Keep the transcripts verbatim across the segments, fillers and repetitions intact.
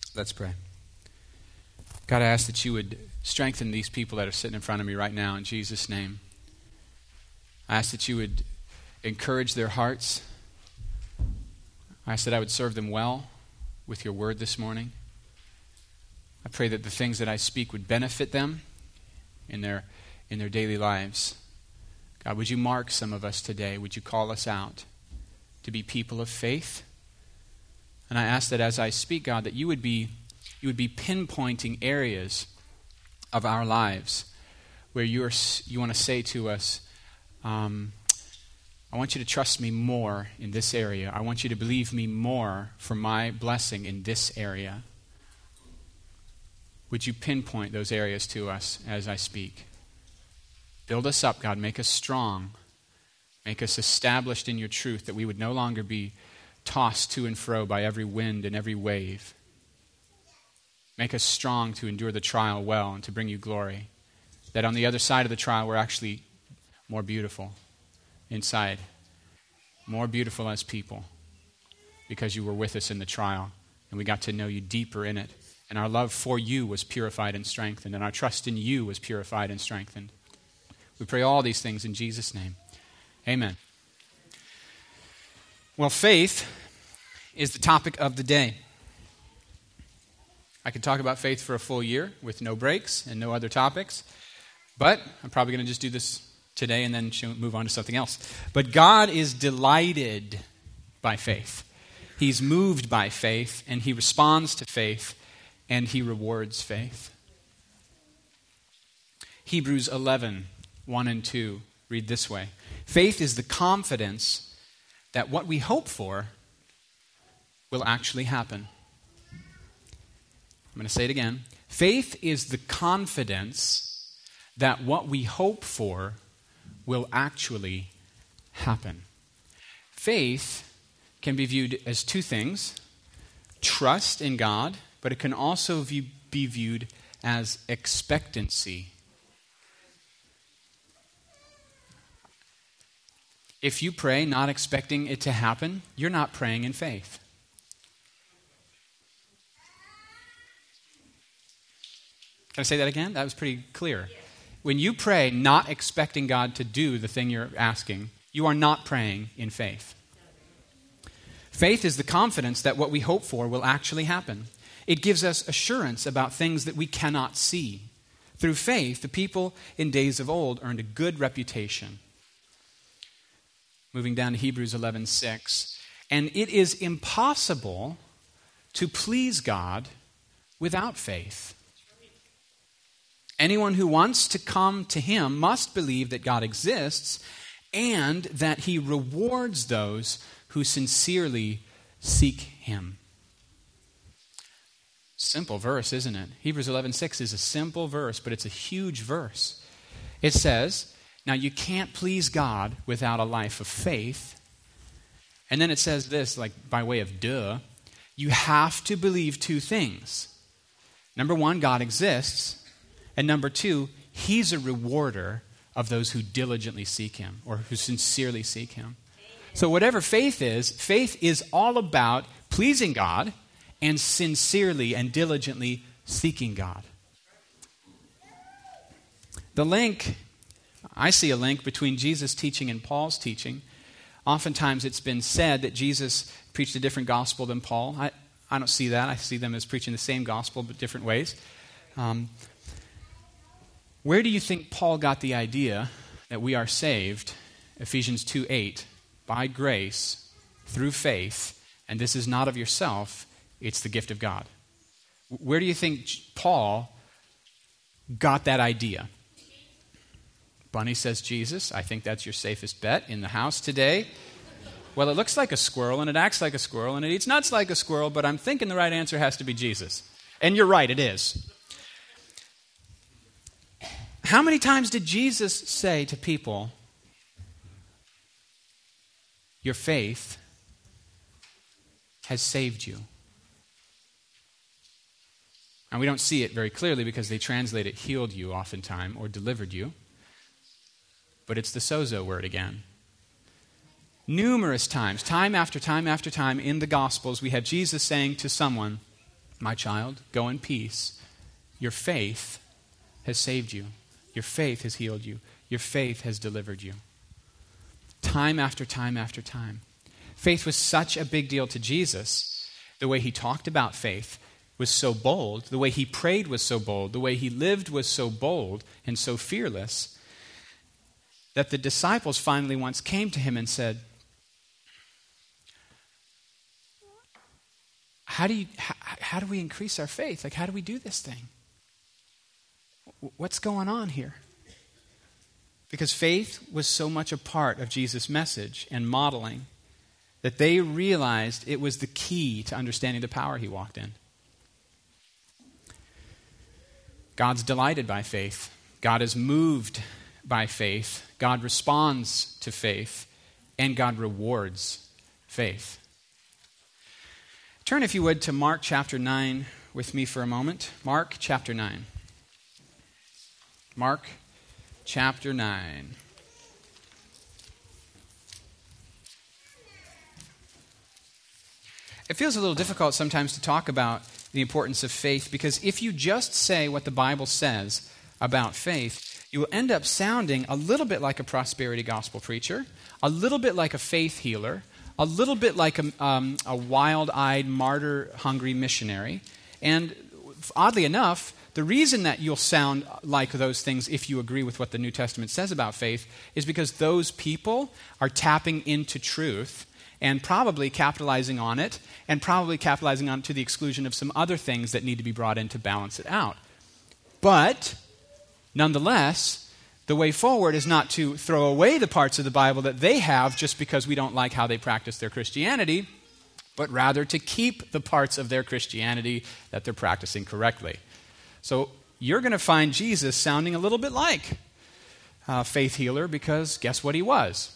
Let's pray. God, I ask that you would strengthen these people that are sitting in front of me right now in Jesus' name. I ask that you would encourage their hearts. I ask that I would serve them well with your word this morning. I pray that the things that I speak would benefit them in their in their daily lives. God, would you mark some of us today? Would you call us out to be people of faith? And I ask that as I speak, God, that you would be you would be pinpointing areas of our lives where you are you want to say to us, um, I want you to trust me more in this area. I want you to believe me more for my blessing in this area. Would you pinpoint those areas to us as I speak? Build us up, God. Make us strong. Make us established in your truth, that we would no longer be tossed to and fro by every wind and every wave. Make us strong to endure the trial well and to bring you glory. That on the other side of the trial, we're actually more beautiful inside. More beautiful as people because you were with us in the trial and we got to know you deeper in it. And our love for you was purified and strengthened, and our trust in you was purified and strengthened. We pray all these things in Jesus' name. Amen. Well, faith is the topic of the day. I could talk about faith for a full year with no breaks and no other topics, but I'm probably going to just do this today and then move on to something else. But God is delighted by faith. He's moved by faith, and he responds to faith, and he rewards faith. Hebrews eleven, one and two read this way. Faith is the confidence that what we hope for will actually happen. I'm going to say it again. Faith is the confidence that what we hope for will actually happen. Faith can be viewed as two things: trust in God, but it can also be viewed as expectancy. If you pray not expecting it to happen, you're not praying in faith. Can I say that again? That was pretty clear. When you pray not expecting God to do the thing you're asking, you are not praying in faith. Faith is the confidence that what we hope for will actually happen. It gives us assurance about things that we cannot see. Through faith, the people in days of old earned a good reputation. Moving down to Hebrews eleven six. And it is impossible to please God without faith. Anyone who wants to come to him must believe that God exists and that he rewards those who sincerely seek him. Simple verse, isn't it? Hebrews eleven six is a simple verse, but it's a huge verse. It says, now you can't please God without a life of faith. And then it says this, like by way of duh, you have to believe two things. Number one, God exists. And number two, he's a rewarder of those who diligently seek him or who sincerely seek him. So whatever faith is, faith is all about pleasing God and sincerely and diligently seeking God. The link, I see a link between Jesus' teaching and Paul's teaching. Oftentimes it's been said that Jesus preached a different gospel than Paul. I, I don't see that. I see them as preaching the same gospel but different ways. Um, where do you think Paul got the idea that we are saved, Ephesians two eight, by grace, through faith, and this is not of yourself, it's the gift of God? Where do you think Paul got that idea? Bunny says Jesus. I think that's your safest bet in the house today. Well, it looks like a squirrel, and it acts like a squirrel, and it eats nuts like a squirrel, but I'm thinking the right answer has to be Jesus. And you're right, it is. How many times did Jesus say to people, your faith has saved you? And we don't see it very clearly because they translate it healed you oftentimes or delivered you. But it's the sozo word again. Numerous times, time after time after time in the Gospels, we have Jesus saying to someone, My child, go in peace. Your faith has saved you. Your faith has healed you. Your faith has delivered you. Time after time after time. Faith was such a big deal to Jesus. The way he talked about faith was so bold. The way he prayed was so bold. The way he lived was so bold and so fearless that the disciples finally once came to him and said, How do you, how, how do we increase our faith? Like, how do we do this thing? What's going on here? Because faith was so much a part of Jesus' message and modeling that they realized it was the key to understanding the power he walked in. God's delighted by faith. God is moved by faith. God responds to faith. And God rewards faith. Turn, if you would, to Mark chapter nine with me for a moment. Mark chapter nine. Mark chapter nine. It feels a little difficult sometimes to talk about the importance of faith, because if you just say what the Bible says about faith, you will end up sounding a little bit like a prosperity gospel preacher, a little bit like a faith healer, a little bit like a, um, a wild-eyed, martyr-hungry missionary. And oddly enough, the reason that you'll sound like those things if you agree with what the New Testament says about faith is because those people are tapping into truth and probably capitalizing on it, and probably capitalizing on it to the exclusion of some other things that need to be brought in to balance it out. But, nonetheless, the way forward is not to throw away the parts of the Bible that they have just because we don't like how they practice their Christianity, but rather to keep the parts of their Christianity that they're practicing correctly. So you're going to find Jesus sounding a little bit like a faith healer, because guess what he was?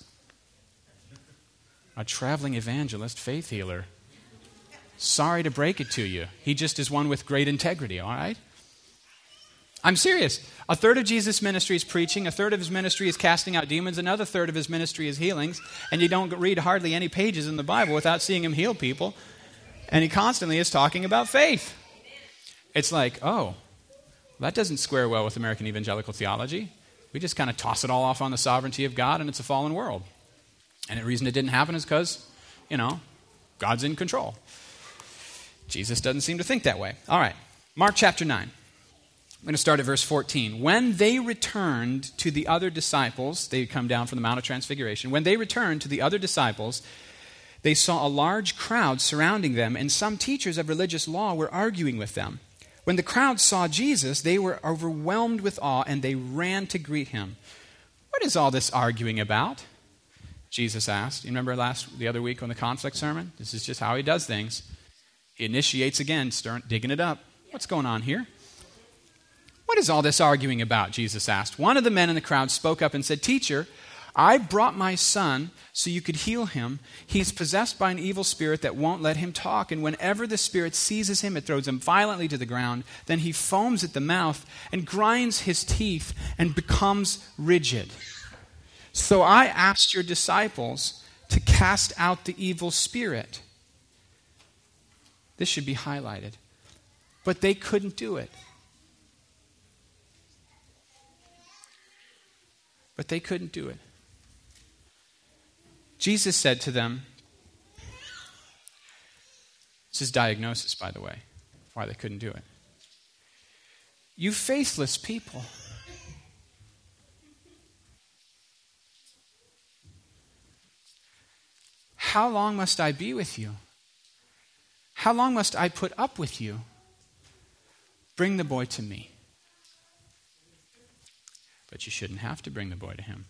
A traveling evangelist faith healer. Sorry to break it to you. He just is one with great integrity, all right? I'm serious. A third of Jesus' ministry is preaching, a third of his ministry is casting out demons, another third of his ministry is healings, and you don't read hardly any pages in the Bible without seeing him heal people, and he constantly is talking about faith. It's like, oh, that doesn't square well with American evangelical theology. We just kind of toss it all off on the sovereignty of God, and it's a fallen world. And the reason it didn't happen is because, you know, God's in control. Jesus doesn't seem to think that way. All right, Mark chapter nine. I'm going to start at verse fourteen. When they returned to the other disciples, they had come down from the Mount of Transfiguration. When they returned to the other disciples, they saw a large crowd surrounding them, and some teachers of religious law were arguing with them. When the crowd saw Jesus, they were overwhelmed with awe, and they ran to greet him. What is all this arguing about? Jesus asked. You remember last the other week on the conflict sermon? This is just how he does things. He initiates again, start digging it up. What's going on here? What is all this arguing about? Jesus asked. One of the men in the crowd spoke up and said, Teacher, I brought my son so you could heal him. He's possessed by an evil spirit that won't let him talk, and whenever the spirit seizes him, it throws him violently to the ground. Then he foams at the mouth and grinds his teeth and becomes rigid. So I asked your disciples to cast out the evil spirit. This should be highlighted. But they couldn't do it. But they couldn't do it. Jesus said to them, this is diagnosis, by the way, why they couldn't do it. You faithless people. How long must I be with you? How long must I put up with you? Bring the boy to me. But you shouldn't have to bring the boy to him.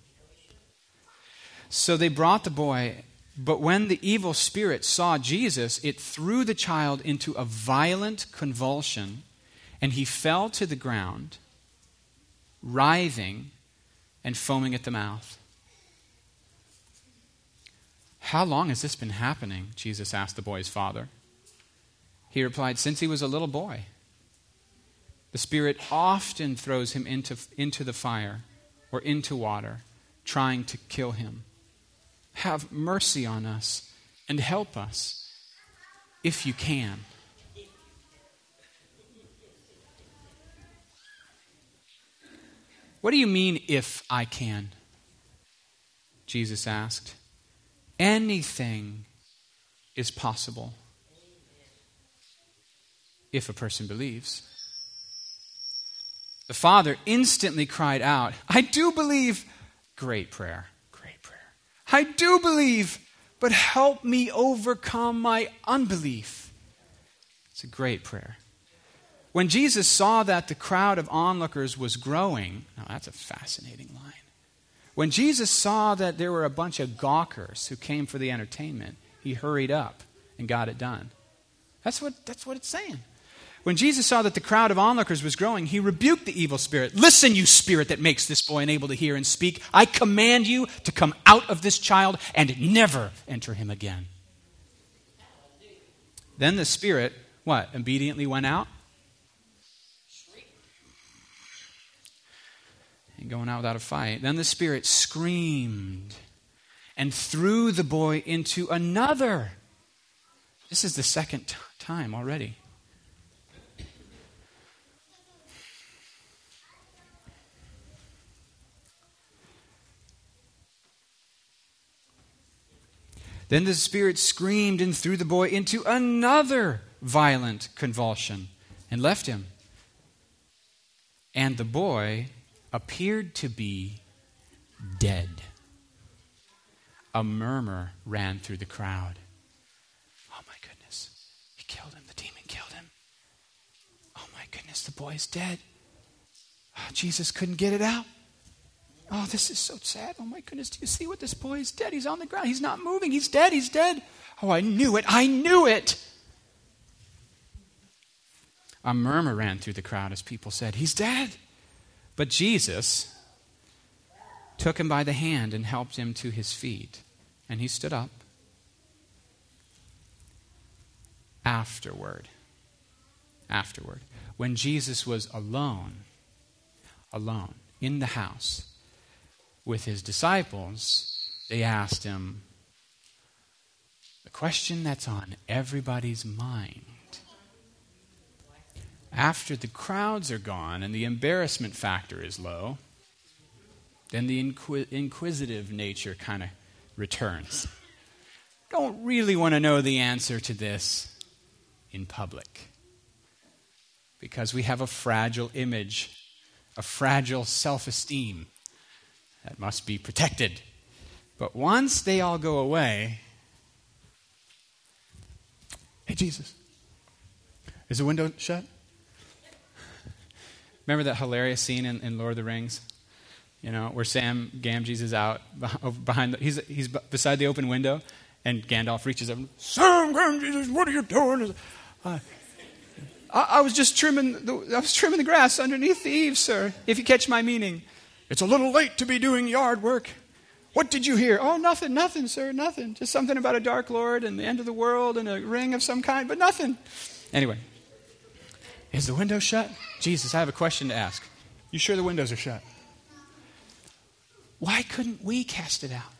So they brought the boy, but when the evil spirit saw Jesus, it threw the child into a violent convulsion, and he fell to the ground, writhing and foaming at the mouth. How long has this been happening? Jesus asked the boy's father. He replied, since he was a little boy. The spirit often throws him into, into the fire or into water, trying to kill him. Have mercy on us and help us if you can. What do you mean, if I can? Jesus asked. Anything is possible if a person believes. The father instantly cried out, I do believe. Great prayer, great prayer. I do believe, but help me overcome my unbelief. It's a great prayer. When Jesus saw that the crowd of onlookers was growing, now that's a fascinating line. When Jesus saw that there were a bunch of gawkers who came for the entertainment, he hurried up and got it done. That's what, that's what it's saying. When Jesus saw that the crowd of onlookers was growing, he rebuked the evil spirit. Listen, you spirit that makes this boy unable to hear and speak. I command you to come out of this child and never enter him again. Then the spirit, what, obediently went out? And going out without a fight. Then the spirit screamed and threw the boy into another. This is the second t- time already. Then the spirit screamed and threw the boy into another violent convulsion and left him. And the boy appeared to be dead. A murmur ran through the crowd. Oh my goodness, he killed him. The demon killed him. Oh my goodness, the boy's dead. Oh, Jesus couldn't get it out. Oh, this is so sad. Oh my goodness, do you see what this boy is dead? He's on the ground. He's not moving. He's dead. He's dead. Oh, I knew it. I knew it. A murmur ran through the crowd as people said, he's dead. But Jesus took him by the hand and helped him to his feet. And he stood up. Afterward, afterward, when Jesus was alone, alone, in the house with his disciples, they asked him the question that's on everybody's mind. After the crowds are gone and the embarrassment factor is low, then the inquis- inquisitive nature kind of returns. Don't really want to know the answer to this in public because we have a fragile image, a fragile self-esteem that must be protected. But once they all go away, hey, Jesus, is the window shut? Remember that hilarious scene in, in Lord of the Rings? You know, where Sam Gamgees is out behind, the, he's he's beside the open window, and Gandalf reaches up, Sam Gamgees, what are you doing? Uh, I, I was just trimming the, I was trimming the grass underneath the eaves, sir, if you catch my meaning. It's a little late to be doing yard work. What did you hear? Oh, nothing, nothing, sir, nothing. Just something about a dark lord and the end of the world and a ring of some kind, but nothing. Anyway. Is the window shut? Jesus, I have a question to ask. You sure the windows are shut? Why couldn't we cast it out?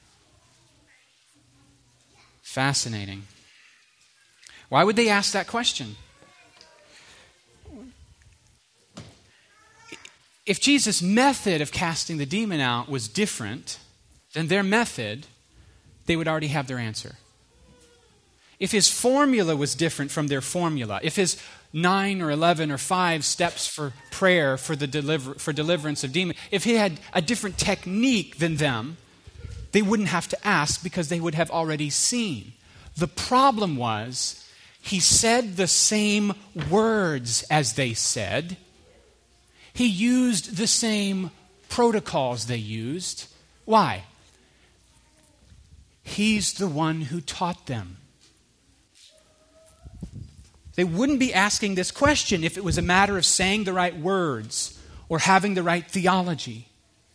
Fascinating. Why would they ask that question? If Jesus' method of casting the demon out was different than their method, they would already have their answer. If his formula was different from their formula, if his nine or eleven or five steps for prayer for the deliver, for deliverance of demons, if he had a different technique than them, they wouldn't have to ask because they would have already seen. The problem was he said the same words as they said. He used the same protocols they used. Why? He's the one who taught them. They wouldn't be asking this question if it was a matter of saying the right words or having the right theology.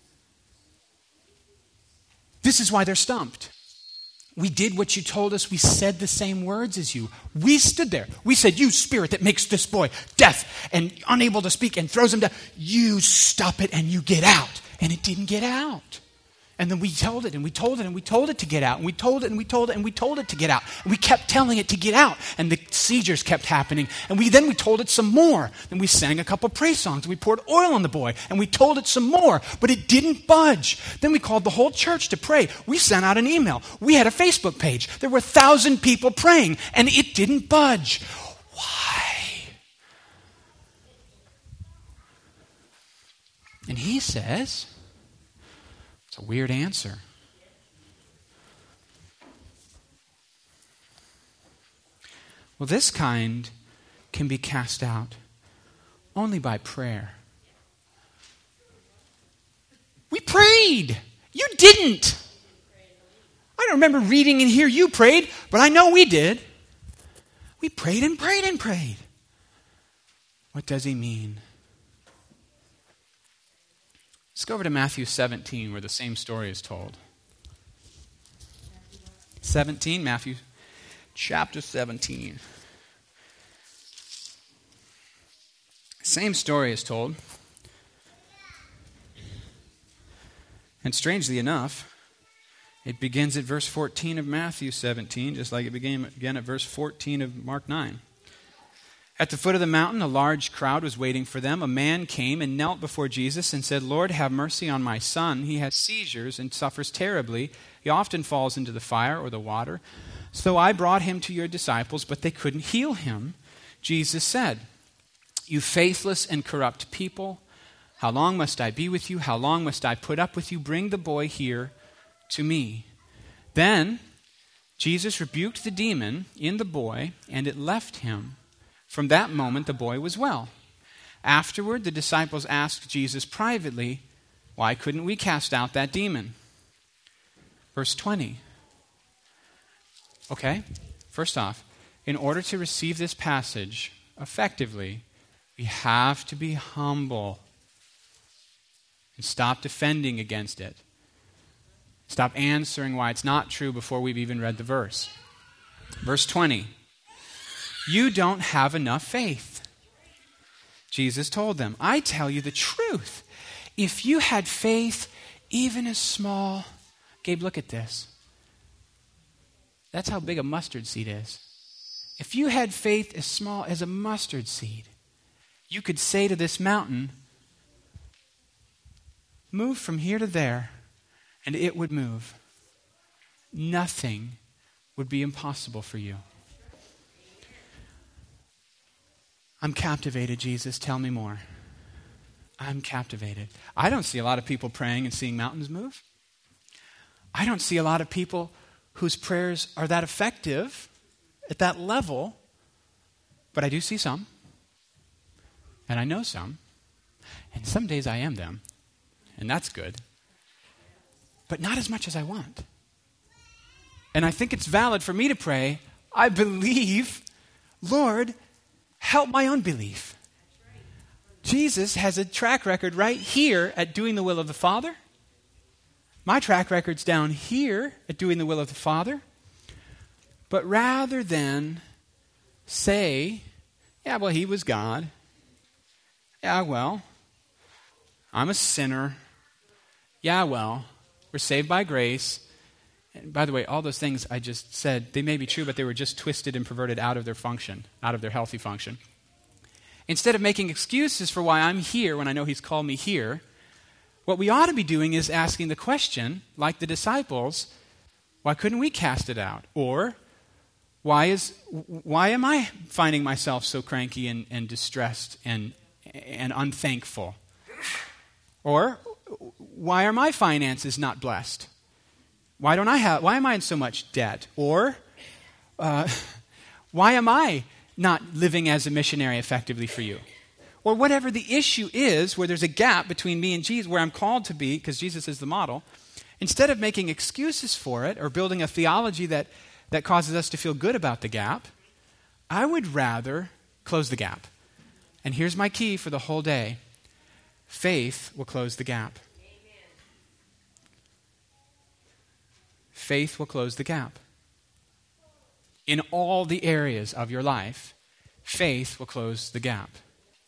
This is why they're stumped. We did what you told us. We said the same words as you. We stood there. We said, you spirit that makes this boy deaf and unable to speak and throws him down, you stop it and you get out. And it didn't get out. And then we told it and we told it and we told it to get out. And we told it and we told it and we told it to get out. And we kept telling it to get out. And the seizures kept happening. And we then we told it some more. Then we sang a couple praise songs. We poured oil on the boy. And we told it some more. But it didn't budge. Then we called the whole church to pray. We sent out an email. We had a Facebook page. There were a thousand people praying. And it didn't budge. Why? And he says, it's a weird answer. Well, this kind can be cast out only by prayer. We prayed. You didn't. I don't remember reading in here you prayed, but I know we did. We prayed and prayed and prayed. What does he mean? Let's go over to Matthew seventeen, where the same story is told. seventeen, Matthew chapter seventeen. Same story is told. And strangely enough, it begins at verse fourteen of Matthew seventeen, just like it began again at verse fourteen of Mark nine. At the foot of the mountain, a large crowd was waiting for them. A man came and knelt before Jesus and said, Lord, have mercy on my son. He has seizures and suffers terribly. He often falls into the fire or the water. So I brought him to your disciples, but they couldn't heal him. Jesus said, you faithless and corrupt people, how long must I be with you? How long must I put up with you? Bring the boy here to me. Then Jesus rebuked the demon in the boy, and it left him. From that moment, the boy was well. Afterward, the disciples asked Jesus privately, why couldn't we cast out that demon? Verse twenty. Okay, first off, in order to receive this passage effectively, we have to be humble and stop defending against it. Stop answering why it's not true before we've even read the verse. Verse twenty. You don't have enough faith. Jesus told them, I tell you the truth. If you had faith even as small, Gabe, look at this. That's how big a mustard seed is. If you had faith as small as a mustard seed, you could say to this mountain, move from here to there, and it would move. Nothing would be impossible for you. I'm captivated, Jesus. Tell me more. I'm captivated. I don't see a lot of people praying and seeing mountains move. I don't see a lot of people whose prayers are that effective at that level, but I do see some. And I know some. And some days I am them. And that's good. But not as much as I want. And I think it's valid for me to pray, I believe, Lord, help my unbelief. Jesus has a track record right here at doing the will of the Father. My track record's down here at doing the will of the Father. But rather than say, yeah, well, he was God. Yeah, well, I'm a sinner. Yeah, well, we're saved by grace. And by the way, all those things I just said, they may be true, but they were just twisted and perverted out of their function, out of their healthy function. Instead of making excuses for why I'm here when I know he's called me here, what we ought to be doing is asking the question, like the disciples, why couldn't we cast it out? Or, why is why am I finding myself so cranky and, and distressed and, and unthankful? Or, why are my finances not blessed? Why don't I have? Why am I in so much debt? Or, uh, why am I not living as a missionary effectively for you? Or whatever the issue is, where there's a gap between me and Jesus, where I'm called to be, because Jesus is the model, instead of making excuses for it or building a theology that, that causes us to feel good about the gap, I would rather close the gap. And here's my key for the whole day. Faith will close the gap. Faith will close the gap. In all the areas of your life, faith will close the gap.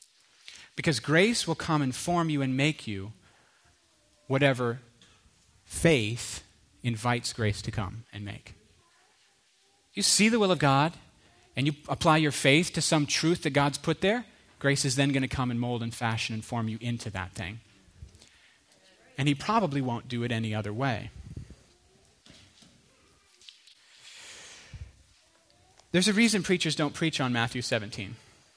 Because grace will come and form you and make you whatever faith invites grace to come and make. You see the will of God, and you apply your faith to some truth that God's put there, grace is then going to come and mold and fashion and form you into that thing. And he probably won't do it any other way. There's a reason preachers don't preach on Matthew seventeen.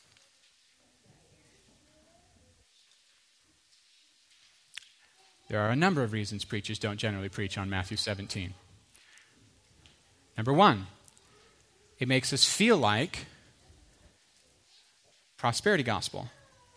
There are a number of reasons preachers don't generally preach on Matthew seventeen. Number one, it makes us feel like prosperity gospel.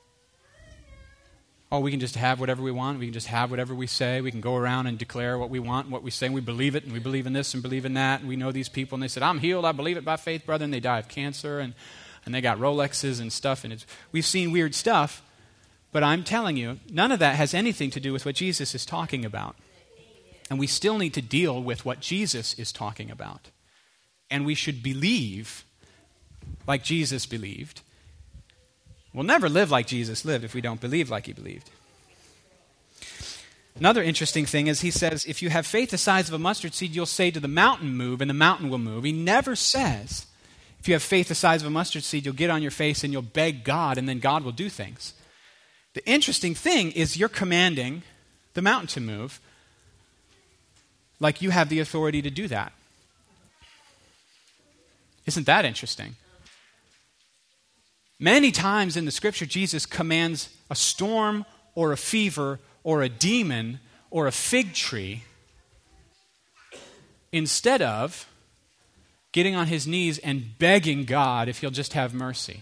Oh, we can just have whatever we want. We can just have whatever we say. We can go around and declare what we want, what we say. And we believe it, and we believe in this and believe in that. And we know these people, and they said, I'm healed. I believe it by faith, brother. And they die of cancer, and, and they got Rolexes and stuff. And it's, we've seen weird stuff. But I'm telling you, none of that has anything to do with what Jesus is talking about. And we still need to deal with what Jesus is talking about. And we should believe like Jesus believed. We'll never live like Jesus lived if we don't believe like he believed. Another interesting thing is he says, if you have faith the size of a mustard seed, you'll say to the mountain, move, and the mountain will move. He never says, if you have faith the size of a mustard seed, you'll get on your face and you'll beg God, and then God will do things. The interesting thing is you're commanding the mountain to move like you have the authority to do that. Isn't that interesting? Many times in the scripture, Jesus commands a storm or a fever or a demon or a fig tree instead of getting on his knees and begging God if he'll just have mercy.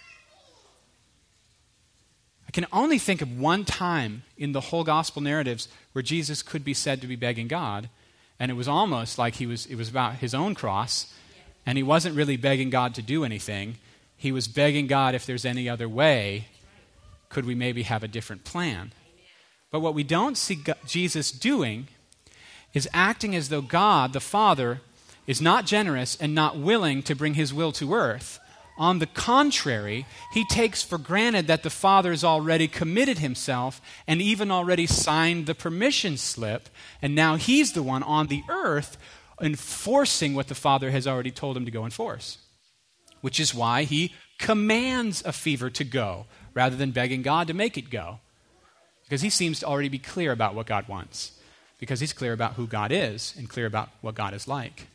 I can only think of one time in the whole gospel narratives where Jesus could be said to be begging God, and it was almost like he was it was about his own cross, and he wasn't really begging God to do anything. He was begging God, if there's any other way, could we maybe have a different plan? But what we don't see Jesus doing is acting as though God, the Father, is not generous and not willing to bring his will to earth. On the contrary, he takes for granted that the Father has already committed himself and even already signed the permission slip, and now he's the one on the earth enforcing what the Father has already told him to go enforce. Which is why he commands a fever to go rather than begging God to make it go. Because he seems to already be clear about what God wants. Because he's clear about who God is and clear about what God is like.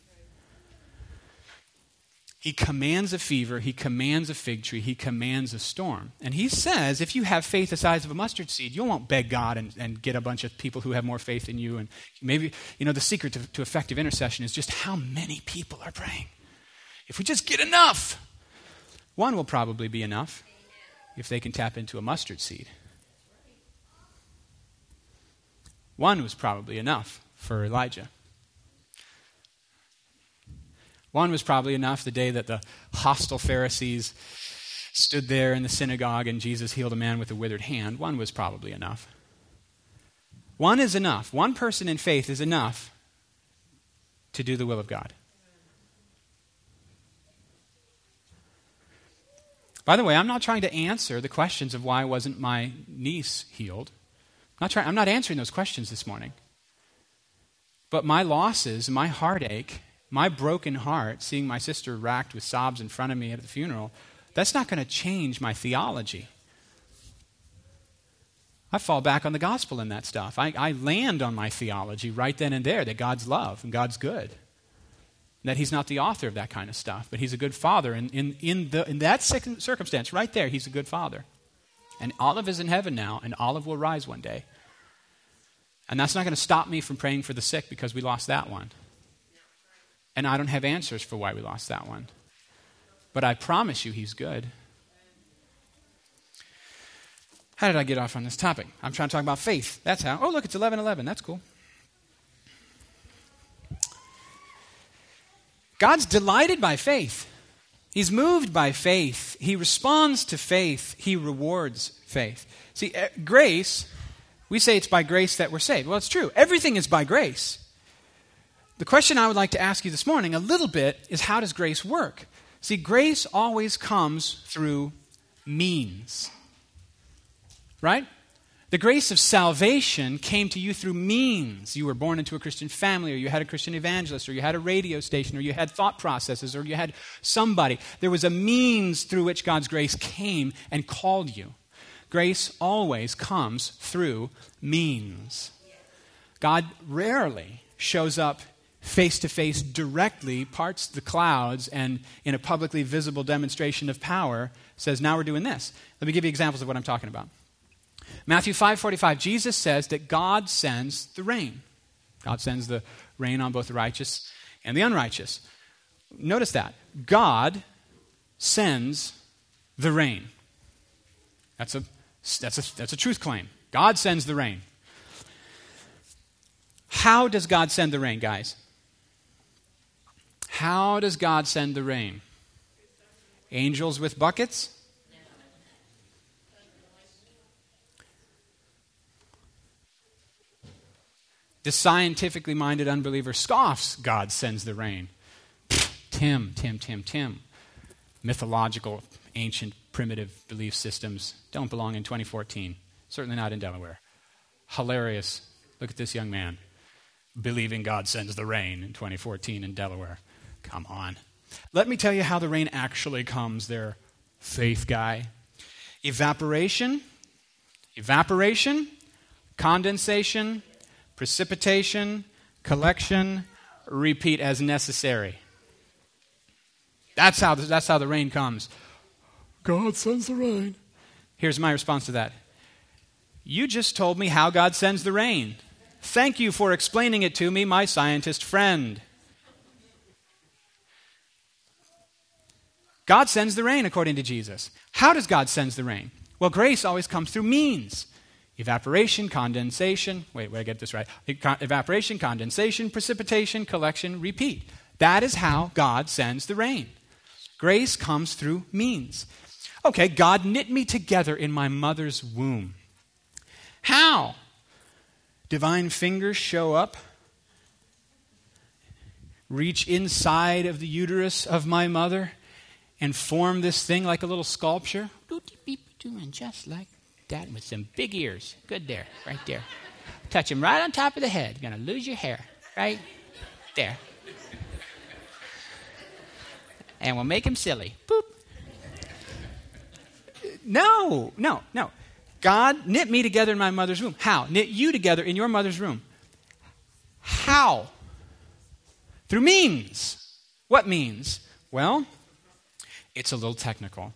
He commands a fever, he commands a fig tree, he commands a storm. And he says, if you have faith the size of a mustard seed, you won't beg God and, and get a bunch of people who have more faith than you. And maybe, you know, the secret to, to effective intercession is just how many people are praying. If we just get enough, one will probably be enough if they can tap into a mustard seed. One was probably enough for Elijah. One was probably enough the day that the hostile Pharisees stood there in the synagogue and Jesus healed a man with a withered hand. One was probably enough. One is enough. One person in faith is enough to do the will of God. By the way, I'm not trying to answer the questions of why wasn't my niece healed. I'm not, trying, I'm not answering those questions this morning. But my losses, my heartache, my broken heart, seeing my sister racked with sobs in front of me at the funeral, that's not going to change my theology. I fall back on the gospel in that stuff. I, I land on my theology right then and there that God's love and God's good. That he's not the author of that kind of stuff, but he's a good father. And in, in, the, in that circumstance, right there, he's a good father. And Olive is in heaven now, and Olive will rise one day. And that's not going to stop me from praying for the sick because we lost that one. And I don't have answers for why we lost that one. But I promise you he's good. How did I get off on this topic? I'm trying to talk about faith. That's how. Oh, look, it's eleven eleven. That's cool. God's delighted by faith. He's moved by faith. He responds to faith. He rewards faith. See, grace, we say it's by grace that we're saved. Well, it's true. Everything is by grace. The question I would like to ask you this morning a little bit is, how does grace work? See, grace always comes through means. Right? The grace of salvation came to you through means. You were born into a Christian family, or you had a Christian evangelist, or you had a radio station, or you had thought processes, or you had somebody. There was a means through which God's grace came and called you. Grace always comes through means. God rarely shows up face-to-face directly, parts the clouds, and in a publicly visible demonstration of power says, now we're doing this. Let me give you examples of what I'm talking about. Matthew five forty-five, Jesus says that God sends the rain. God sends the rain on both the righteous and the unrighteous. Notice that. God sends the rain. That's a, that's a, that's a truth claim. God sends the rain. How does God send the rain, guys? How does God send the rain? Angels with buckets? The scientifically minded unbeliever scoffs, God sends the rain. Tim, Tim, Tim, Tim. Mythological, ancient, primitive belief systems don't belong in twenty fourteen. Certainly not in Delaware. Hilarious. Look at this young man believing God sends the rain in twenty fourteen in Delaware. Come on. Let me tell you how the rain actually comes there, faith guy. Evaporation, evaporation, condensation, precipitation, collection, repeat as necessary. That's how the, that's how the rain comes. God sends the rain. Here's my response to that. You just told me how God sends the rain. Thank you for explaining it to me, my scientist friend. God sends the rain according to Jesus. How does God send the rain? Well, grace always comes through means. Evaporation, condensation, wait, wait, I get this right. Evaporation, condensation, precipitation, collection, repeat. That is how God sends the rain. Grace comes through means. Okay, God knit me together in my mother's womb. How? Divine fingers show up, reach inside of the uterus of my mother, and form this thing like a little sculpture. Doing just like that with some big ears. Good there, right there. Touch him right on top of the head. You're going to lose your hair, right there. And we'll make him silly. Boop. No, no, no. God knit me together in my mother's womb. How? Knit you together in your mother's womb. How? Through means. What means? Well, it's a little technical.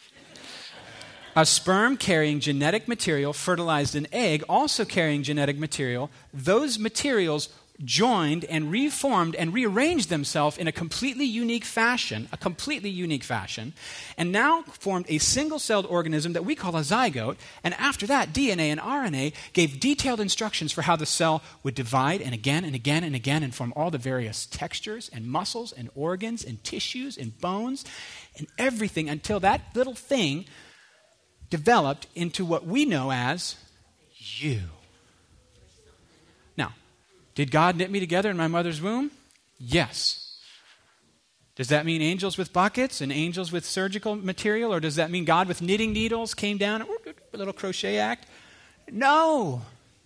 A sperm carrying genetic material fertilized an egg, also carrying genetic material. Those materials joined and reformed and rearranged themselves in a completely unique fashion, a completely unique fashion, and now formed a single-celled organism that we call a zygote. And after that, D N A and R N A gave detailed instructions for how the cell would divide and again and again and again and form all the various textures and muscles and organs and tissues and bones and everything until that little thing developed into what we know as you. Now, did God knit me together in my mother's womb? Yes. Does that mean angels with buckets and angels with surgical material? Or does that mean God with knitting needles came down, a little crochet act? No.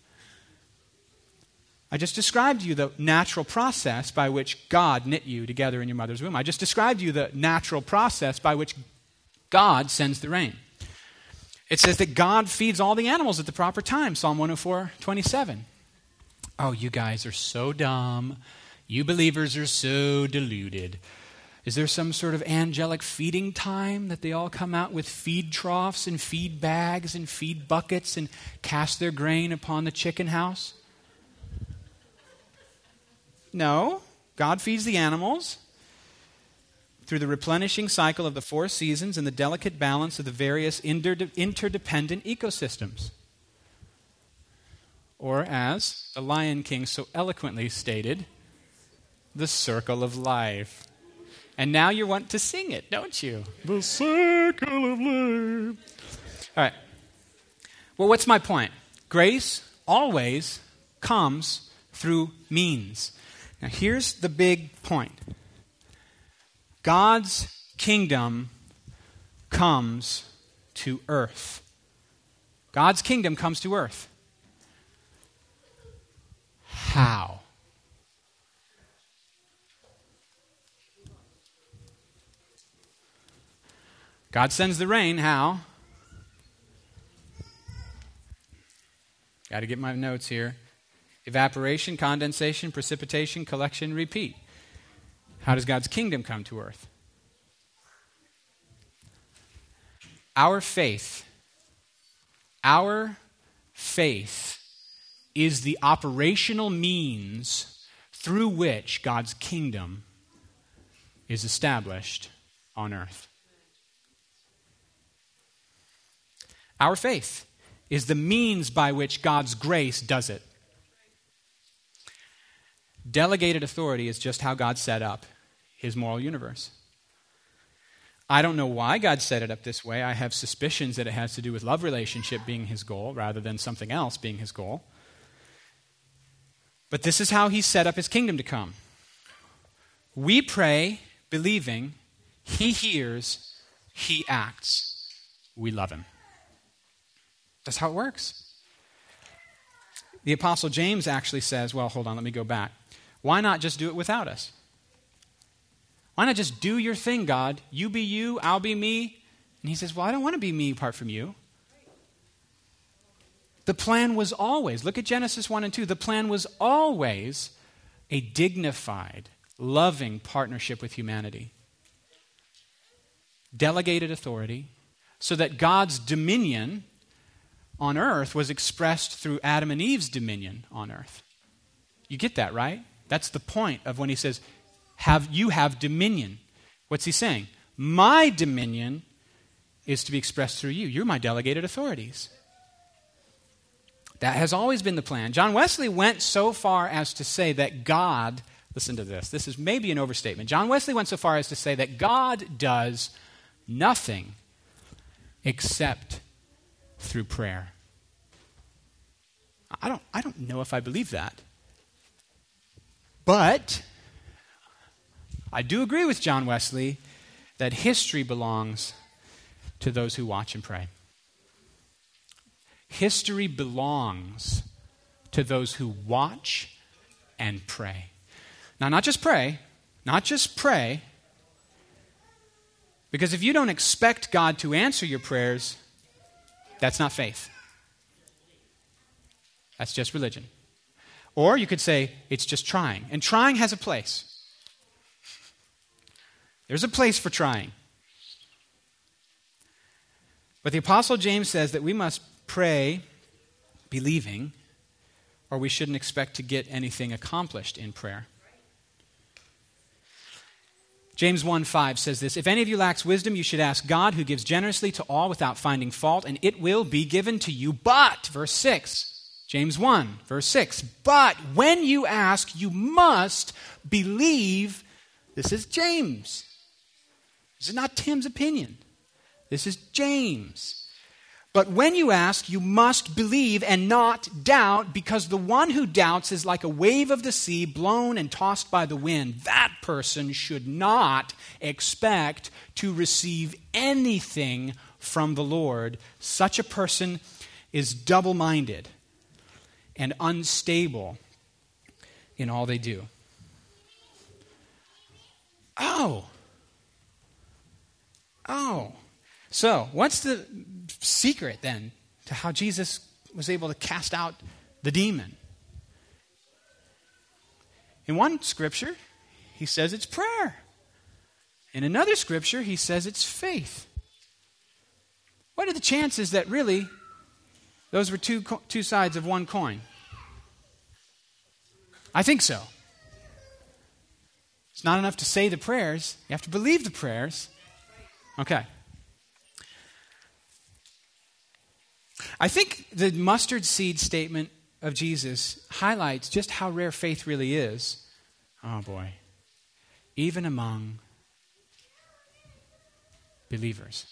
I just described to you the natural process by which God knit you together in your mother's womb. I just described to you the natural process by which God sends the rain. It says that God feeds all the animals at the proper time, Psalm one oh four, twenty-seven. Oh, you guys are so dumb. You believers are so deluded. Is there some sort of angelic feeding time that they all come out with feed troughs and feed bags and feed buckets and cast their grain upon the chicken house? No. God feeds the animals through the replenishing cycle of the four seasons and the delicate balance of the various inter- interdependent ecosystems. Or as the Lion King so eloquently stated, the circle of life. And now you want to sing it, don't you? The circle of life. All right. Well, what's my point? Grace always comes through means. Now, here's the big point. God's kingdom comes to earth God's kingdom comes to earth. How? God sends the rain. How? Got to get my notes here. Evaporation, condensation, precipitation, collection, repeat. How does God's kingdom come to earth? Our faith, our faith is the operational means through which God's kingdom is established on earth. Our faith is the means by which God's grace does it. Delegated authority is just how God set up his moral universe. I don't know why God set it up this way. I have suspicions that it has to do with love relationship being his goal rather than something else being his goal. But this is how he set up his kingdom to come. We pray, believing, he hears, he acts. We love him. That's how it works. The Apostle James actually says, well, hold on, let me go back. Why not just do it without us? Why not just do your thing, God? You be you, I'll be me. And he says, well, I don't want to be me apart from you. The plan was always, look at Genesis one and two, the plan was always a dignified, loving partnership with humanity. Delegated authority, so that God's dominion on earth was expressed through Adam and Eve's dominion on earth. You get that, right? That's the point of when he says, have you have dominion. What's he saying? My dominion is to be expressed through you. You're my delegated authorities. That has always been the plan. John Wesley went so far as to say that God, listen to this, this is maybe an overstatement. John Wesley went so far as to say that God does nothing except through prayer. I don't, I don't know if I believe that. But I do agree with John Wesley that history belongs to those who watch and pray. History belongs to those who watch and pray. Now, not just pray, not just pray, because if you don't expect God to answer your prayers, that's not faith. That's just religion. Or you could say it's just trying. And trying has a place. There's a place for trying. But the Apostle James says that we must pray believing, or we shouldn't expect to get anything accomplished in prayer. James one five says this, if any of you lacks wisdom, you should ask God, who gives generously to all without finding fault, and it will be given to you. But, verse six, James one, verse six, but when you ask, you must believe. This is James. This is not Tim's opinion. This is James. But when you ask, you must believe and not doubt, because the one who doubts is like a wave of the sea blown and tossed by the wind. That person should not expect to receive anything from the Lord. Such a person is double-minded and unstable in all they do. Oh. Oh. So, what's the secret then to how Jesus was able to cast out the demon? In one scripture, he says it's prayer. In another scripture, he says it's faith. What are the chances that really those were two, co- two sides of one coin? I think so. It's not enough to say the prayers. You have to believe the prayers. Okay. I think the mustard seed statement of Jesus highlights just how rare faith really is. Oh boy. Even among believers.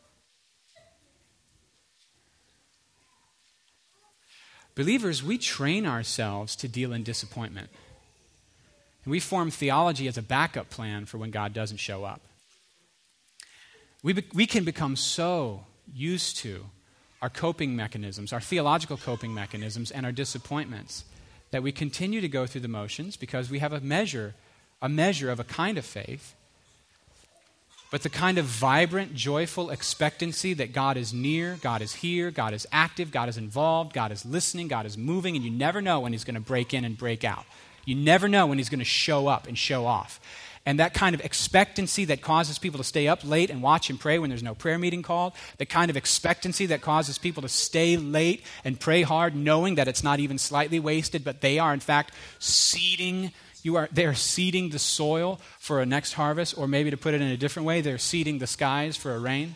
Believers, we train ourselves to deal in disappointment. And we form theology as a backup plan for when God doesn't show up. We, be, we can become so used to our coping mechanisms, our theological coping mechanisms, and our disappointments. That we continue to go through the motions because we have a measure, a measure of a kind of faith. But the kind of vibrant, joyful expectancy that God is near, God is here, God is active, God is involved, God is listening, God is moving, and you never know when he's going to break in and break out. You never know when he's going to show up and show off. And that kind of expectancy that causes people to stay up late and watch and pray when there's no prayer meeting called, the kind of expectancy that causes people to stay late and pray hard knowing that it's not even slightly wasted, but they are in fact seeding, you are, they're seeding the soil for a next harvest, or maybe to put it in a different way, they're seeding the skies for a rain.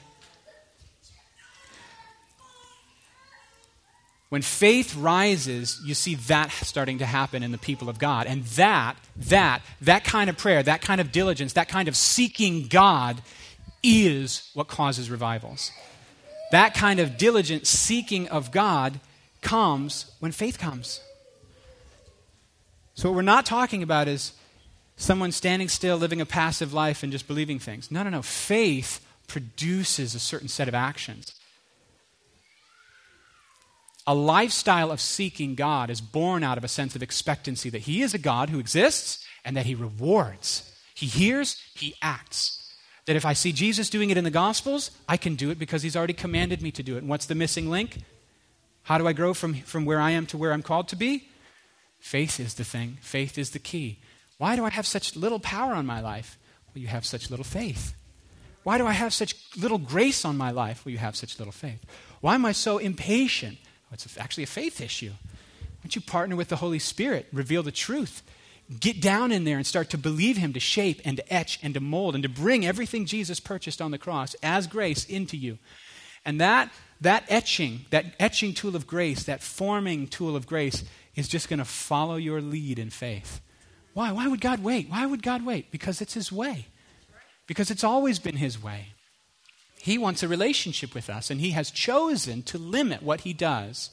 When faith rises, you see that starting to happen in the people of God. And that, that, that kind of prayer, that kind of diligence, that kind of seeking God is what causes revivals. That kind of diligent seeking of God comes when faith comes. So what we're not talking about is someone standing still, living a passive life and just believing things. No, no, no. Faith produces a certain set of actions. A lifestyle of seeking God is born out of a sense of expectancy that he is a God who exists and that he rewards. He hears, he acts. That if I see Jesus doing it in the Gospels, I can do it because he's already commanded me to do it. And what's the missing link? How do I grow from, from where I am to where I'm called to be? Faith is the thing. Faith is the key. Why do I have such little power on my life? Well, you have such little faith. Why do I have such little grace on my life? Well, you have such little faith. Why am I so impatient? It's actually a faith issue. Why don't you partner with the Holy Spirit, reveal the truth, get down in there and start to believe him, to shape and to etch and to mold and to bring everything Jesus purchased on the cross as grace into you. And that, that etching, that etching tool of grace, that forming tool of grace is just going to follow your lead in faith. Why? Why would God wait? Why would God wait? Because it's his way. Because it's always been his way. He wants a relationship with us, and he has chosen to limit what he does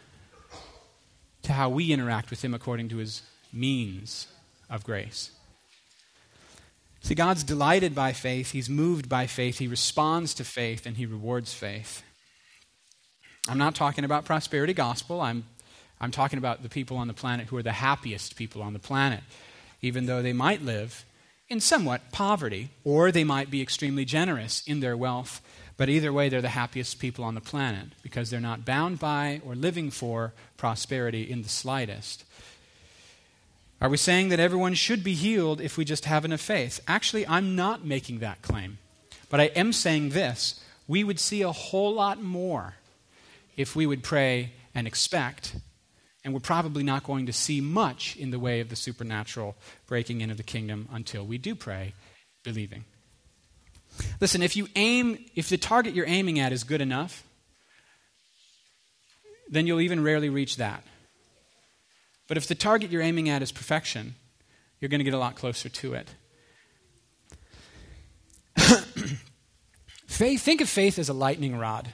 to how we interact with him according to his means of grace. See, God's delighted by faith, he's moved by faith, he responds to faith, and he rewards faith. I'm not talking about prosperity gospel. I'm, I'm talking about the people on the planet who are the happiest people on the planet, even though they might live in somewhat poverty, or they might be extremely generous in their wealth. But either way, they're the happiest people on the planet because they're not bound by or living for prosperity in the slightest. Are we saying that everyone should be healed if we just have enough faith? Actually, I'm not making that claim. But I am saying this. We would see a whole lot more if we would pray and expect. And we're probably not going to see much in the way of the supernatural breaking into the kingdom until we do pray, believing. Listen, if you aim, if the target you're aiming at is good enough, then you'll even rarely reach that. But if the target you're aiming at is perfection, you're going to get a lot closer to it. Faith, think of faith as a lightning rod.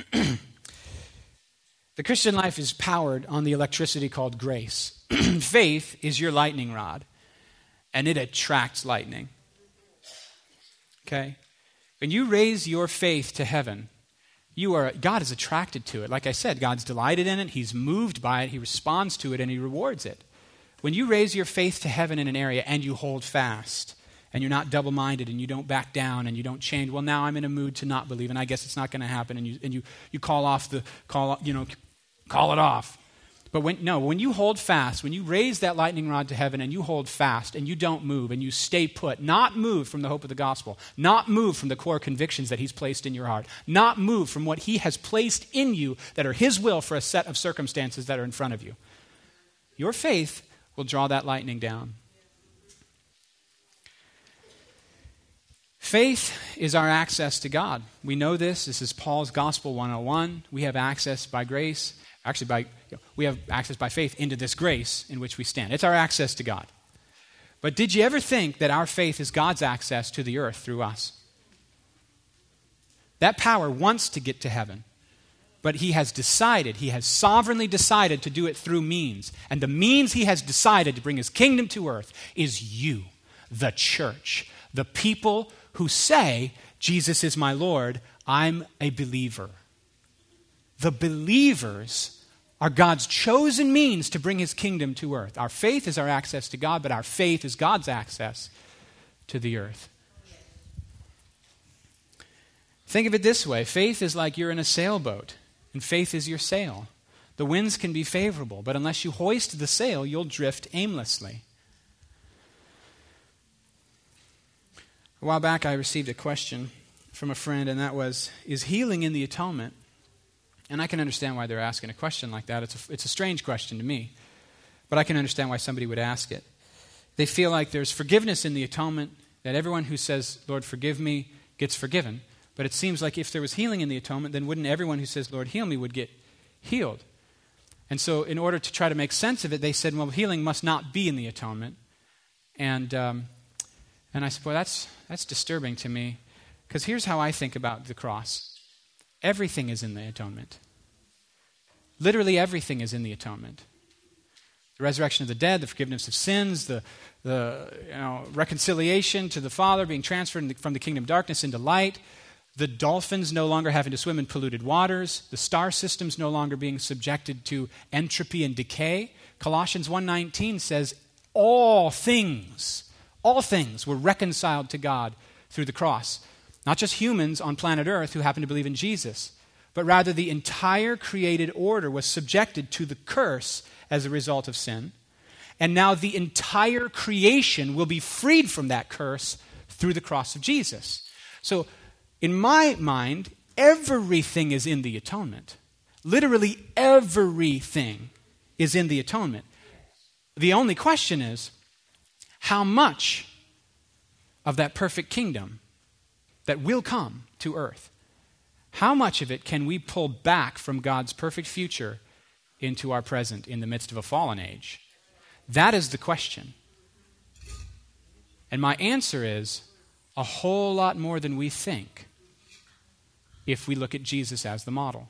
The Christian life is powered on the electricity called grace. Faith is your lightning rod, and it attracts lightning. Okay? When you raise your faith to heaven, you are God is attracted to it. Like I said, God's delighted in it, he's moved by it, he responds to it, and he rewards it. When you raise your faith to heaven in an area and you hold fast, and you're not double-minded, and you don't back down, and you don't change, well, now I'm in a mood to not believe, and I guess it's not going to happen, and you and you you call off the call, you know, call it off. But when no, when you hold fast, when you raise that lightning rod to heaven and you hold fast and you don't move and you stay put, not move from the hope of the gospel, not move from the core convictions that he's placed in your heart, not move from what he has placed in you that are his will for a set of circumstances that are in front of you, your faith will draw that lightning down. Faith is our access to God. We know this. This is Paul's Gospel one oh one. We have access by grace. Actually, by we have access by faith into this grace in which we stand. It's our access to God. But did you ever think that our faith is God's access to the earth through us? That power wants to get to heaven. But he has decided, he has sovereignly decided to do it through means. And the means he has decided to bring his kingdom to earth is you, the church, the people who say, Jesus is my Lord, I'm a believer. The believers are God's chosen means to bring his kingdom to earth. Our faith is our access to God, but our faith is God's access to the earth. Think of it this way. Faith is like you're in a sailboat, and faith is your sail. The winds can be favorable, but unless you hoist the sail, you'll drift aimlessly. A while back, I received a question from a friend, and that was, is healing in the atonement? And I can understand why they're asking a question like that. It's a, it's a strange question to me, but I can understand why somebody would ask it. They feel like there's forgiveness in the atonement, that everyone who says, Lord, forgive me, gets forgiven. But it seems like if there was healing in the atonement, then wouldn't everyone who says, Lord, heal me, would get healed? And so in order to try to make sense of it, they said, well, healing must not be in the atonement. And um, and I said, well, that's, that's disturbing to me, because here's how I think about the cross. Everything is in the atonement. Literally everything is in the atonement. The resurrection of the dead, the forgiveness of sins, the, the you know, reconciliation to the Father, being transferred from the kingdom of darkness into light, the dolphins no longer having to swim in polluted waters, the star systems no longer being subjected to entropy and decay. Colossians one nineteen says, all things, all things were reconciled to God through the cross. Not just humans on planet Earth who happen to believe in Jesus, but rather the entire created order was subjected to the curse as a result of sin. And now the entire creation will be freed from that curse through the cross of Jesus. So, in my mind, everything is in the atonement. Literally everything is in the atonement. The only question is, how much of that perfect kingdom that will come to earth, how much of it can we pull back from God's perfect future into our present in the midst of a fallen age? That is the question. And my answer is a whole lot more than we think if we look at Jesus as the model.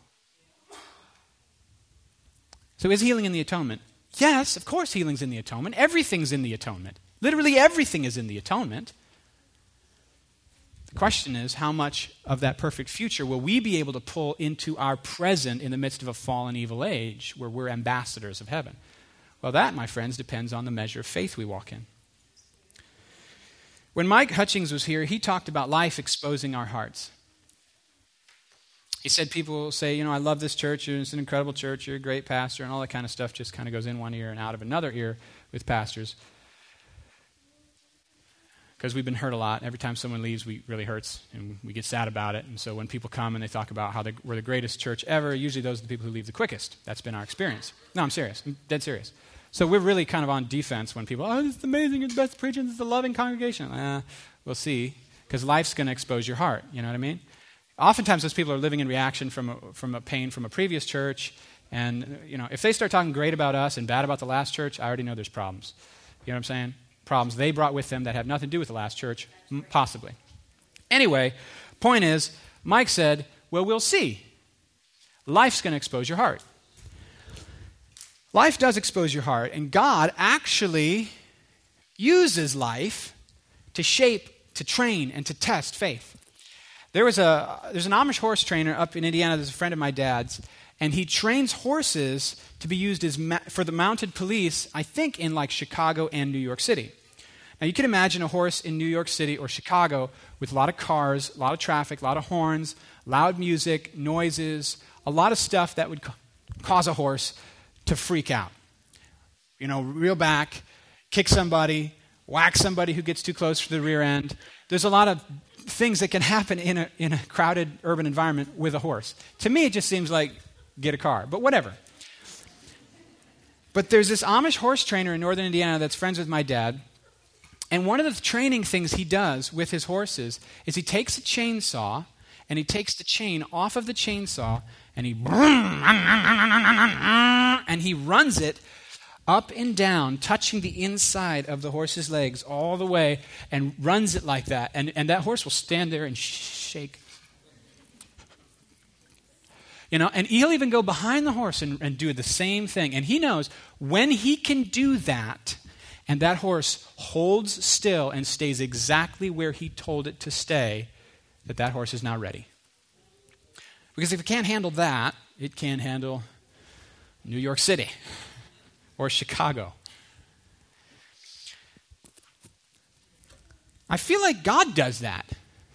So is healing in the atonement? Yes, of course healing's in the atonement. Everything's in the atonement. Literally everything is in the atonement. The question is, how much of that perfect future will we be able to pull into our present in the midst of a fallen, evil age where we're ambassadors of heaven? Well, that, my friends, depends on the measure of faith we walk in. When Mike Hutchings was here, he talked about life exposing our hearts. He said people will say, you know, I love this church, it's an incredible church, you're a great pastor, and all that kind of stuff just kind of goes in one ear and out of another ear with pastors. Because we've been hurt a lot. Every time someone leaves, we really hurts, and we get sad about it. And so when people come and they talk about how they, we're the greatest church ever, usually those are the people who leave the quickest. That's been our experience. No, I'm serious. I'm dead serious. So we're really kind of on defense when people, oh, this is amazing, it's the best preaching, this is the loving congregation. Uh, we'll see, because life's going to expose your heart. You know what I mean? Oftentimes those people are living in reaction from a, from a pain from a previous church. And, you know, if they start talking great about us and bad about the last church, I already know there's problems. You know what I'm saying? Problems they brought with them that have nothing to do with the last church, possibly. Anyway, point is, Mike said, well, we'll see. Life's going to expose your heart. Life does expose your heart, and God actually uses life to shape, to train, and to test faith. There was a there's an Amish horse trainer up in Indiana. There's a friend of my dad's, and he trains horses to be used as ma- for the mounted police, I think, in like Chicago and New York City. Now, you can imagine a horse in New York City or Chicago with a lot of cars, a lot of traffic, a lot of horns, loud music, noises, a lot of stuff that would ca- cause a horse to freak out. You know, reel back, kick somebody, whack somebody who gets too close to the rear end. There's a lot of things that can happen in a in a crowded urban environment with a horse. To me, it just seems like get a car, but whatever. But there's this Amish horse trainer in northern Indiana that's friends with my dad, and one of the training things he does with his horses is he takes a chainsaw and he takes the chain off of the chainsaw and he and he runs it up and down, touching the inside of the horse's legs all the way, and runs it like that. And, and that horse will stand there and shake. You know, and he'll even go behind the horse and, and do the same thing. And he knows when he can do that, and that horse holds still and stays exactly where he told it to stay, that that horse is now ready. Because if it can't handle that, it can handle New York City or Chicago. I feel like God does that.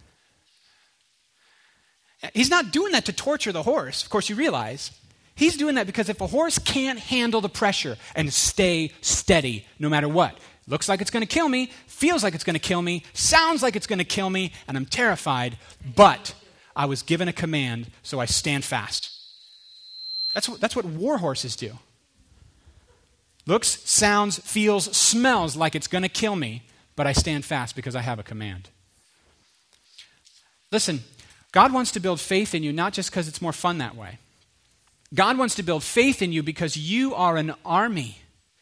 He's not doing that to torture the horse. Of course, you realize. He's doing that because if a horse can't handle the pressure and stay steady no matter what, looks like it's going to kill me, feels like it's going to kill me, sounds like it's going to kill me, and I'm terrified, but I was given a command, so I stand fast. That's what, that's what war horses do. Looks, sounds, feels, smells like it's going to kill me, but I stand fast because I have a command. Listen, God wants to build faith in you not just because it's more fun that way. God wants to build faith in you because you are an army.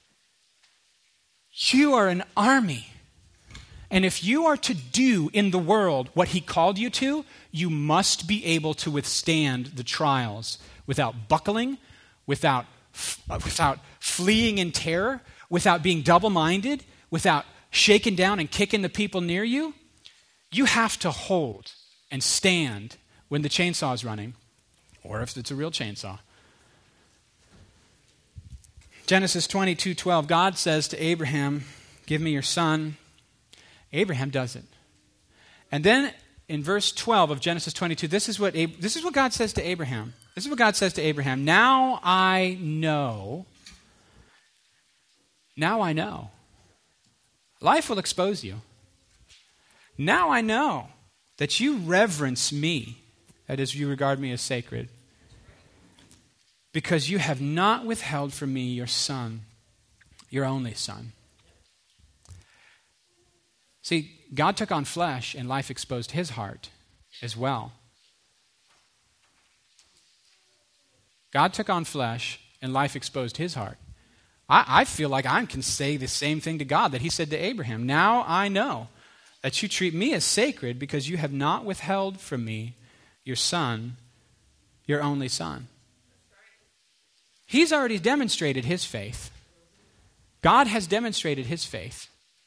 You are an army. And if you are to do in the world what he called you to, you must be able to withstand the trials without buckling, without, without fleeing in terror, without being double-minded, without shaking down and kicking the people near you. You have to hold and stand when the chainsaw is running, or if it's a real chainsaw. Genesis twenty-two twelve, God says to Abraham, give me your son. Abraham does it. And then in verse twelve of Genesis twenty-two, this is what Ab- this is what God says to Abraham. This is what God says to Abraham. Now I know. Now I know. Life will expose you. Now I know that you reverence me, that is, you regard me as sacred, because you have not withheld from me your son, your only son. See, God took on flesh and life exposed his heart as well. God took on flesh and life exposed his heart. I, I feel like I can say the same thing to God that he said to Abraham. Now I know that you treat me as sacred because you have not withheld from me your son, your only son. He's already demonstrated his faith. God has demonstrated his faith.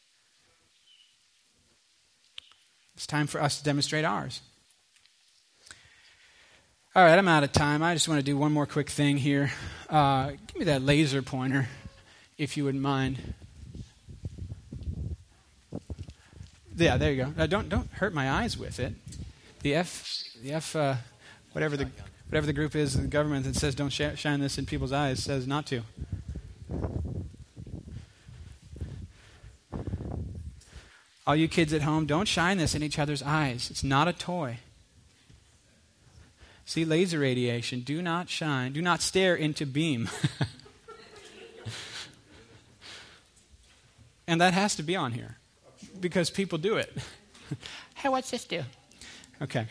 It's time for us to demonstrate ours. All right, I'm out of time. I just want to do one more quick thing here. Uh, give me that laser pointer, if you wouldn't mind. Yeah, there you go. Uh, don't don't hurt my eyes with it. The F, the F, uh, whatever the whatever the group is in the government that says don't sh- shine this in people's eyes says not to. All you kids at home, don't shine this in each other's eyes. It's not a toy. See, laser radiation, do not shine, do not stare into beam. And that has to be on here because people do it. Hey, what's this do? Okay.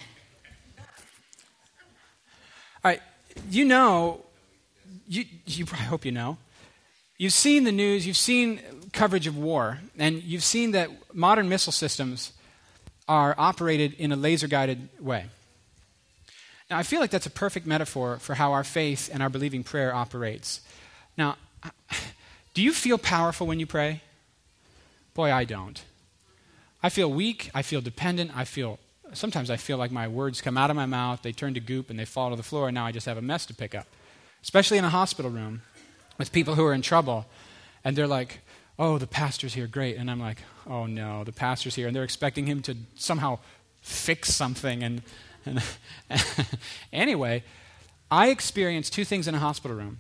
All right, you know, you, you I hope you know, you've seen the news, you've seen coverage of war, and you've seen that modern missile systems are operated in a laser-guided way. Now, I feel like that's a perfect metaphor for how our faith and our believing prayer operates. Now, do you feel powerful when you pray? Boy, I don't. I feel weak, I feel dependent, I feel, sometimes I feel like my words come out of my mouth, they turn to goop, and they fall to the floor, and now I just have a mess to pick up. Especially in a hospital room with people who are in trouble, and they're like, oh, the pastor's here, great. And I'm like, oh no, the pastor's here, and they're expecting him to somehow fix something, and And anyway, I experienced two things in a hospital room.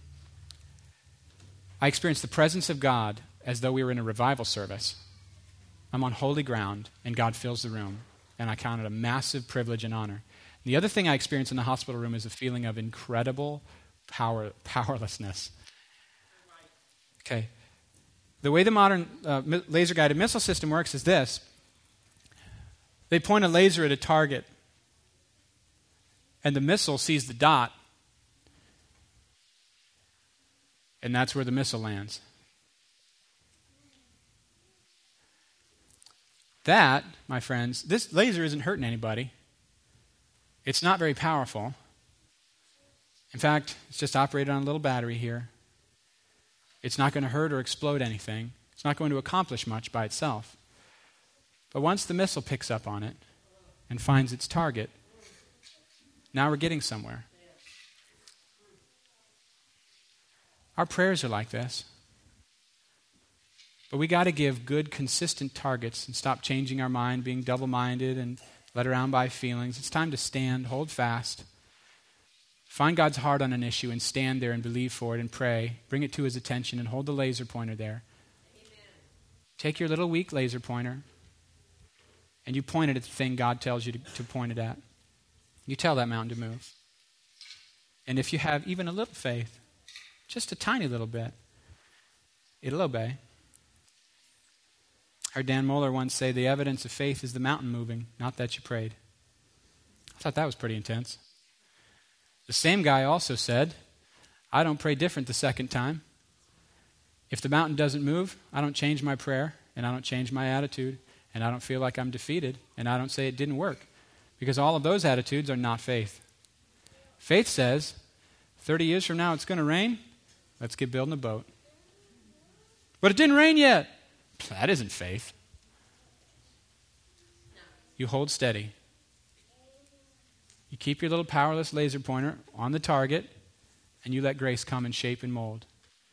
I experienced the presence of God as though we were in a revival service. I'm on holy ground, and God fills the room, and I count it a massive privilege and honor. The other thing I experienced in the hospital room is a feeling of incredible power, powerlessness. Okay. The way the modern uh, laser-guided missile system works is this. They point a laser at a target, and the missile sees the dot, and that's where the missile lands. That, my friends, this laser isn't hurting anybody. It's not very powerful. In fact, it's just operated on a little battery here. It's not going to hurt or explode anything. It's not going to accomplish much by itself. But once the missile picks up on it and finds its target, now we're getting somewhere. Our prayers are like this. But we got to give good, consistent targets and stop changing our mind, being double-minded and led around by feelings. It's time to stand, hold fast, find God's heart on an issue and stand there and believe for it and pray. Bring it to his attention and hold the laser pointer there. Amen. Take your little weak laser pointer and you point it at the thing God tells you to, to point it at. You tell that mountain to move. And if you have even a little faith, just a tiny little bit, it'll obey. I heard Dan Mohler once say, the evidence of faith is the mountain moving, not that you prayed. I thought that was pretty intense. The same guy also said, I don't pray different the second time. If the mountain doesn't move, I don't change my prayer, and I don't change my attitude, and I don't feel like I'm defeated, and I don't say it didn't work. Because all of those attitudes are not faith. Faith says, thirty years from now it's going to rain, let's get building a boat. But it didn't rain yet. That isn't faith. You hold steady. You keep your little powerless laser pointer on the target, and you let grace come and shape and mold.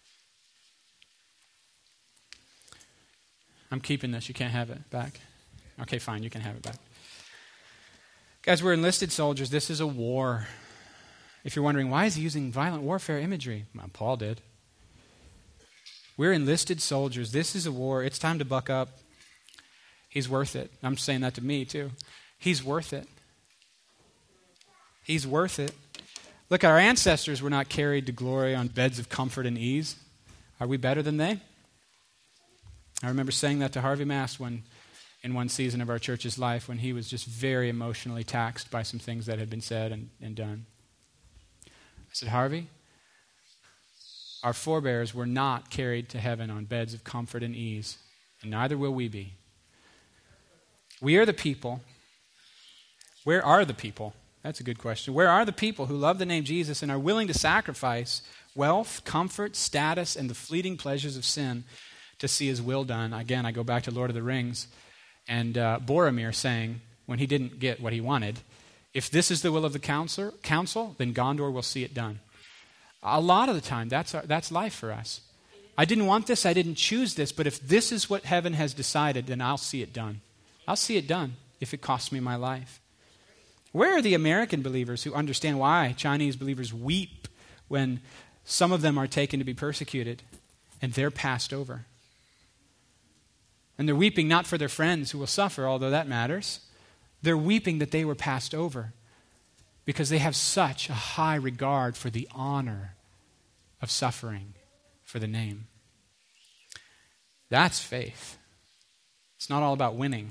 I'm keeping this. You can't have it back. Okay, fine. You can have it back. Guys, we're enlisted soldiers. This is a war. If you're wondering, why is he using violent warfare imagery? Well, Paul did. We're enlisted soldiers. This is a war. It's time to buck up. He's worth it. I'm saying that to me, too. He's worth it. He's worth it. Look, our ancestors were not carried to glory on beds of comfort and ease. Are we better than they? I remember saying that to Harvey Mast when, in one season of our church's life when he was just very emotionally taxed by some things that had been said and, and done. I said, Harvey, our forebears were not carried to heaven on beds of comfort and ease, and neither will we be. We are the people. Where are the people? That's a good question. Where are the people who love the name Jesus and are willing to sacrifice wealth, comfort, status, and the fleeting pleasures of sin to see his will done? Again, I go back to Lord of the Rings and uh, Boromir saying, when he didn't get what he wanted, if this is the will of the council, council, then Gondor will see it done. A lot of the time, that's our, that's life for us. I didn't want this, I didn't choose this, but if this is what heaven has decided, then I'll see it done. I'll see it done if it costs me my life. Where are the American believers who understand why Chinese believers weep when some of them are taken to be persecuted and they're passed over? And they're weeping not for their friends who will suffer, although that matters. They're weeping that they were passed over because they have such a high regard for the honor of suffering for the name. That's faith. It's not all about winning.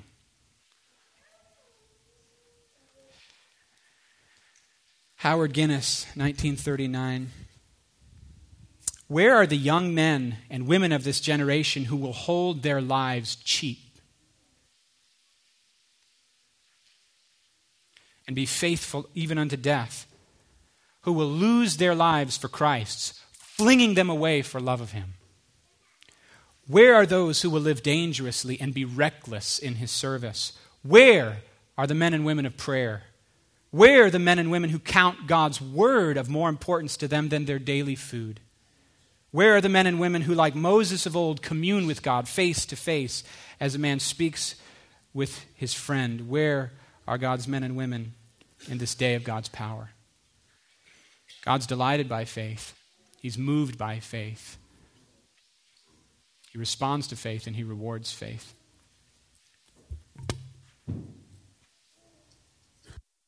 Howard Guinness, nineteen thirty-nine. Where are the young men and women of this generation who will hold their lives cheap and be faithful even unto death, who will lose their lives for Christ's, flinging them away for love of him? Where are those who will live dangerously and be reckless in his service? Where are the men and women of prayer? Where are the men and women who count God's word of more importance to them than their daily food? Where are the men and women who, like Moses of old, commune with God face to face as a man speaks with his friend? Where are God's men and women in this day of God's power? God's delighted by faith. He's moved by faith. He responds to faith and he rewards faith.